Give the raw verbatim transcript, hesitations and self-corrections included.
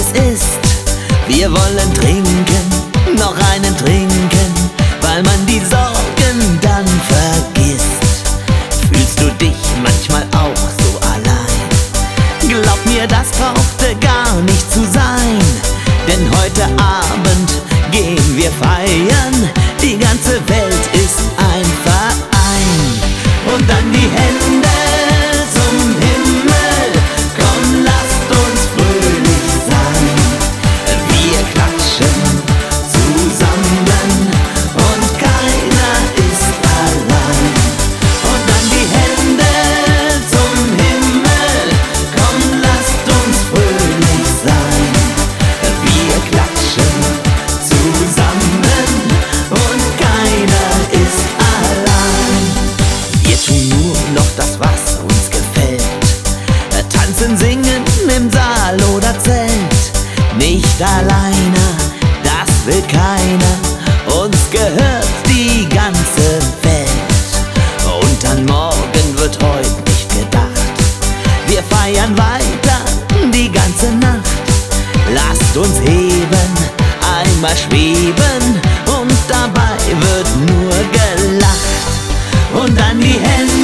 es ist. Wir wollen trinken, noch einen trinken, weil man die Sorgen dann vergisst. Fühlst du dich manchmal auch so allein? Glaub mir, das brauchte gar nicht zu sein, denn heute Abend gehen wir feiern. Die ganze Welt ist ein Verein. Und dann die Hände zum Himmel, komm, lasst uns fröhlich sein. Wir klatschen zusammen und keiner ist allein. Und dann die Hände zum Himmel, komm, lasst uns fröhlich sein. Wir klatschen zusammen und keiner ist allein. Wir tun nur noch das, was uns gefällt. Tanzen, singen im Saal oder Zelt. Nicht alleine, das will keiner. Uns gehört die ganze Welt. Und an morgen wird heute nicht gedacht. Wir feiern weiter die ganze Nacht. Lasst uns heben, einmal schweben und dabei wird nur gelacht. Und dann die Hände